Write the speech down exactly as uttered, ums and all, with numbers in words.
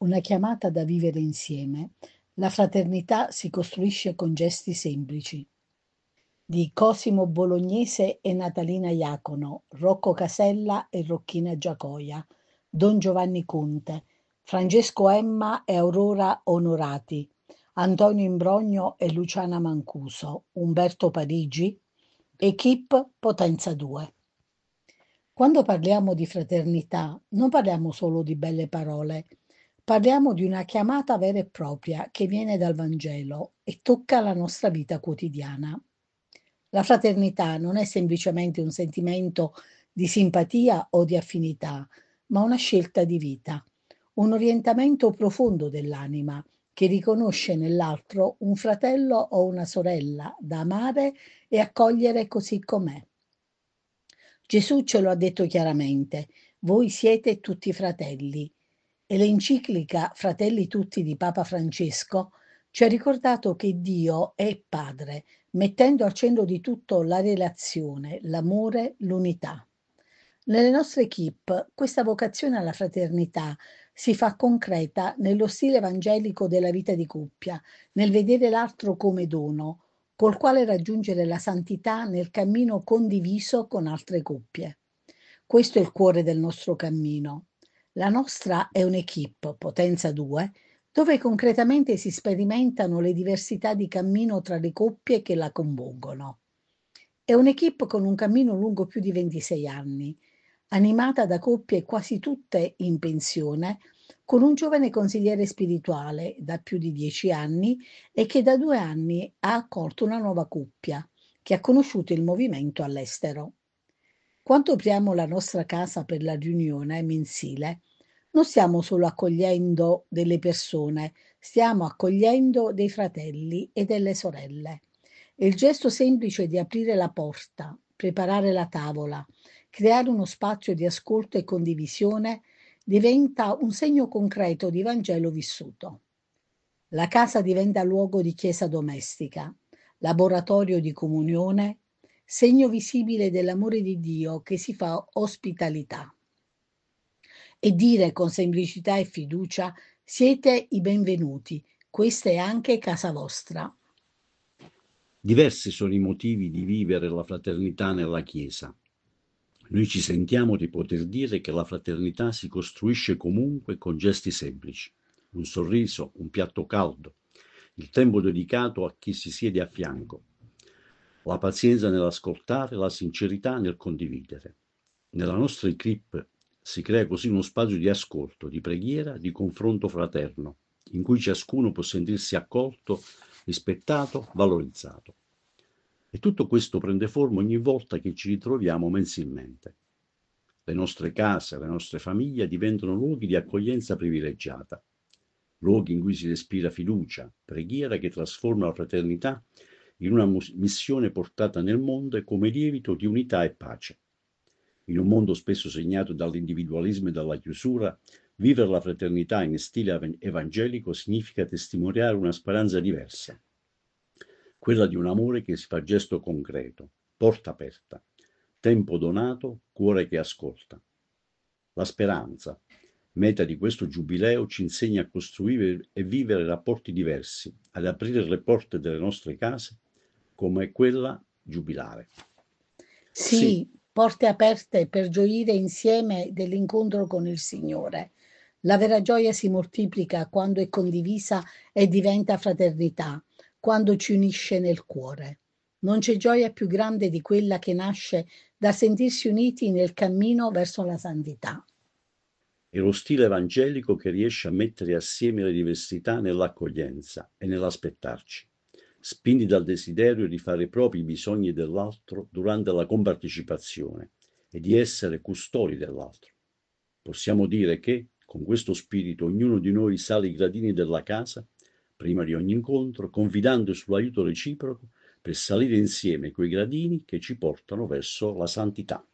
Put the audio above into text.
una chiamata da vivere insieme. La fraternità si costruisce con gesti semplici. Di Cosimo Bolognese e Natalina Iacono, Rocco Casella e Rocchina Giacoia, Don Giovanni Conte, Francesco Emma e Aurora Onorati, Antonio Imbrogno e Luciana Mancuso, Umberto Parigi, Equipe Potenza due. Quando parliamo di fraternità, non parliamo solo di belle parole, parliamo di una chiamata vera e propria che viene dal Vangelo e tocca la nostra vita quotidiana. La fraternità non è semplicemente un sentimento di simpatia o di affinità, ma una scelta di vita, un orientamento profondo dell'anima che riconosce nell'altro un fratello o una sorella da amare e accogliere così com'è. Gesù ce lo ha detto chiaramente: voi siete tutti fratelli. E l'enciclica Fratelli tutti di Papa Francesco ci ha ricordato che Dio è Padre, mettendo al centro di tutto la relazione, l'amore, l'unità. Nelle nostre equip questa vocazione alla fraternità si fa concreta nello stile evangelico della vita di coppia, nel vedere l'altro come dono, col quale raggiungere la santità nel cammino condiviso con altre coppie. Questo è il cuore del nostro cammino. La nostra è un'equipe, Potenza due, dove concretamente si sperimentano le diversità di cammino tra le coppie che la compongono. È un'equipe con un cammino lungo più di ventisei anni, animata da coppie quasi tutte in pensione, con un giovane consigliere spirituale da più di dieci anni e che da due anni ha accolto una nuova coppia che ha conosciuto il movimento all'estero. Quando apriamo la nostra casa per la riunione mensile, non stiamo solo accogliendo delle persone, stiamo accogliendo dei fratelli e delle sorelle. E il gesto semplice di aprire la porta, preparare la tavola, creare uno spazio di ascolto e condivisione diventa un segno concreto di Vangelo vissuto. La casa diventa luogo di chiesa domestica, laboratorio di comunione, segno visibile dell'amore di Dio che si fa ospitalità. E dire con semplicità e fiducia: siete i benvenuti, questa è anche casa vostra. Diversi sono i motivi di vivere la fraternità nella Chiesa. Noi ci sentiamo di poter dire che la fraternità si costruisce comunque con gesti semplici: un sorriso, un piatto caldo, il tempo dedicato a chi si siede a fianco, la pazienza nell'ascoltare, la sincerità nel condividere. Nella nostra equipe si crea così uno spazio di ascolto, di preghiera, di confronto fraterno, in cui ciascuno può sentirsi accolto, rispettato, valorizzato. E tutto questo prende forma ogni volta che ci ritroviamo mensilmente. Le nostre case, le nostre famiglie diventano luoghi di accoglienza privilegiata, luoghi in cui si respira fiducia, preghiera che trasforma la fraternità in una missione portata nel mondo e come lievito di unità e pace. In un mondo spesso segnato dall'individualismo e dalla chiusura, vivere la fraternità in stile evangelico significa testimoniare una speranza diversa, quella di un amore che si fa gesto concreto, porta aperta, tempo donato, cuore che ascolta. La speranza, meta di questo giubileo, ci insegna a costruire e vivere rapporti diversi, ad aprire le porte delle nostre case come quella giubilare. Sì, Sì, porte aperte per gioire insieme dell'incontro con il Signore. La vera gioia si moltiplica quando è condivisa e diventa fraternità, quando ci unisce nel cuore. Non c'è gioia più grande di quella che nasce da sentirsi uniti nel cammino verso la santità. è lo stile evangelico che riesce a mettere assieme le diversità nell'accoglienza e nell'aspettarci, spinti dal desiderio di fare propri i bisogni dell'altro durante la compartecipazione e di essere custodi dell'altro. Possiamo dire che, con questo spirito, ognuno di noi sale i gradini della casa, prima di ogni incontro, confidando sull'aiuto reciproco per salire insieme quei gradini che ci portano verso la santità.